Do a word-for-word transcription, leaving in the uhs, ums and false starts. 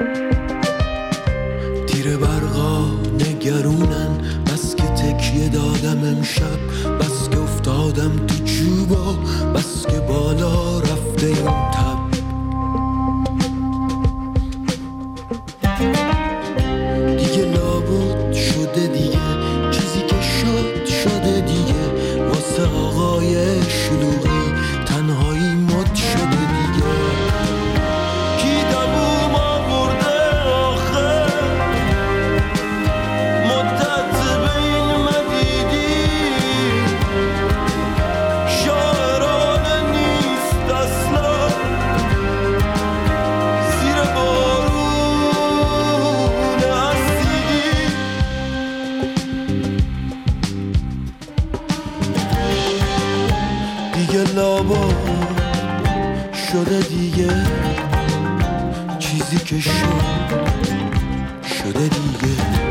تیر برقا نگرونن، بس که تکیه دادم امشب، بس که افتادم تو چوبا، بس که بالا رفته این تب. دیگه لابد شده دیگه، چیزی که شد شده دیگه، واسه آقای شلوغی تنهایی مد شده دیگه. کی دووم آورده آخه مدت بین مدیدی، شاعرانه نیست اصلا زیر بارون اسیدی. دیگه لابا شده دیگه، چیزی که شد شده دیگه.